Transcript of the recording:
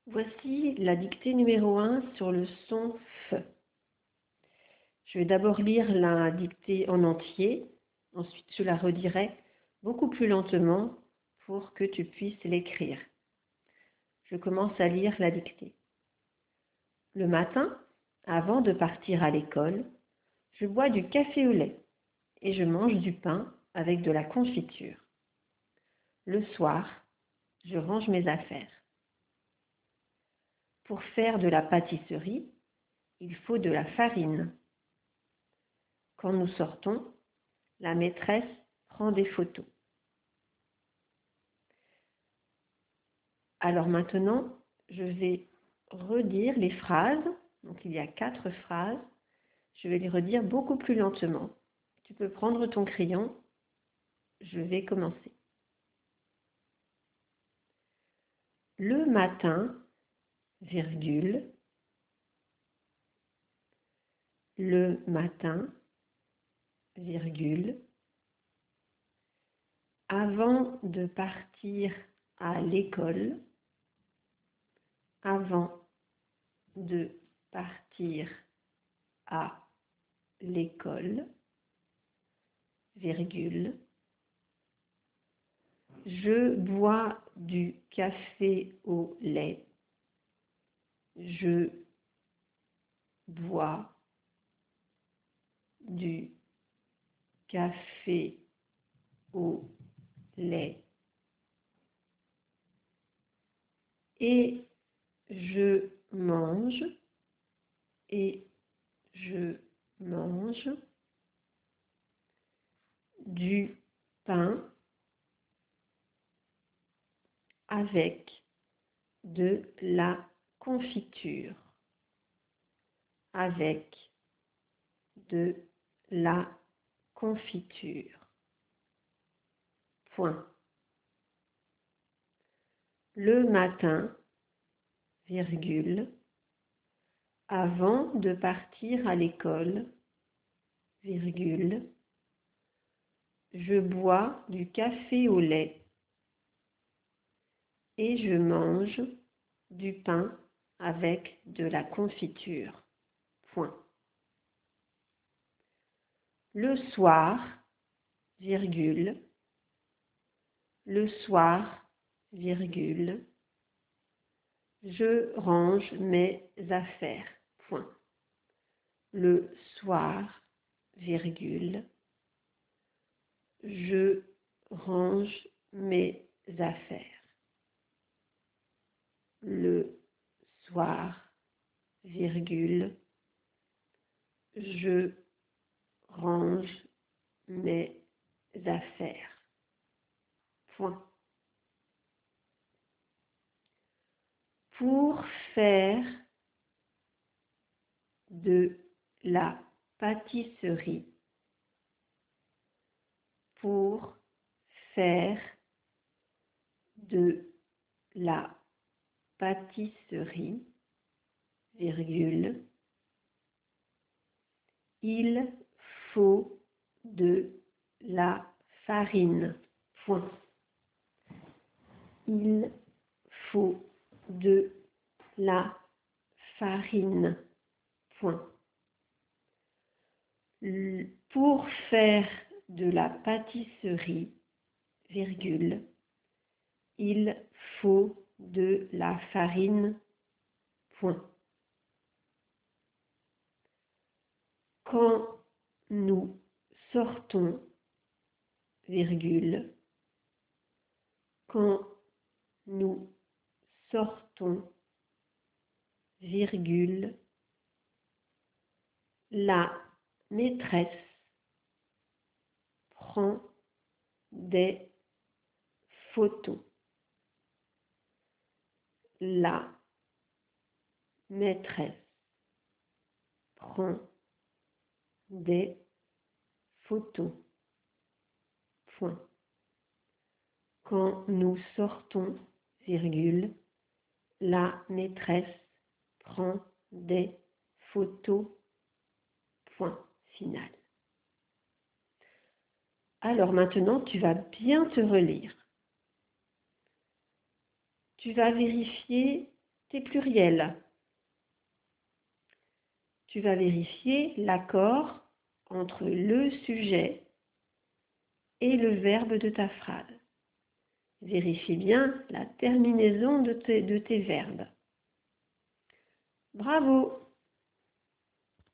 Voici la dictée numéro 1 sur le son F. Je vais d'abord lire la dictée en entier, ensuite je la redirai beaucoup plus lentement pour que tu puisses l'écrire. Je commence à lire la dictée. Le matin, avant de partir à l'école, je bois du café au lait et je mange du pain avec de la confiture. Le soir, je range mes affaires. Pour faire de la pâtisserie, il faut de la farine. Quand nous sortons, la maîtresse prend des photos. Alors maintenant, je vais redire les phrases. Donc il y a 4 phrases. Je vais les redire beaucoup plus lentement. Tu peux prendre ton crayon. Je vais commencer. Le matin, virgule. Le matin, virgule. Avant de partir à l'école. Avant de partir à l'école, virgule. Je bois du café au lait. Je bois du café au lait. Et je mange du pain avec de la confiture. Avec de la confiture. Point. Le matin, virgule, avant de partir à l'école, virgule, je bois du café au lait et je mange du pain avec de la confiture. Point. Le soir, virgule, le soir, virgule, je range mes affaires. Point. Le soir, virgule, je range mes affaires. Le soir, virgule, je range mes affaires. Point. Pour faire de la pâtisserie. Pour faire de la pâtisserie, virgule, il faut de la farine. Point. Il faut de la farine. Point. Pour faire de la pâtisserie, virgule, il faut de la farine. Point. Quand nous sortons, virgule, quand nous sortons, virgule, la maîtresse prend des photos. La maîtresse prend des photos. Point. Quand nous sortons, virgule, la maîtresse prend des photos. Point final. Alors maintenant, tu vas bien te relire. Tu vas vérifier tes pluriels. Tu vas vérifier l'accord entre le sujet et le verbe de ta phrase. Vérifie bien la terminaison de tes verbes. Bravo!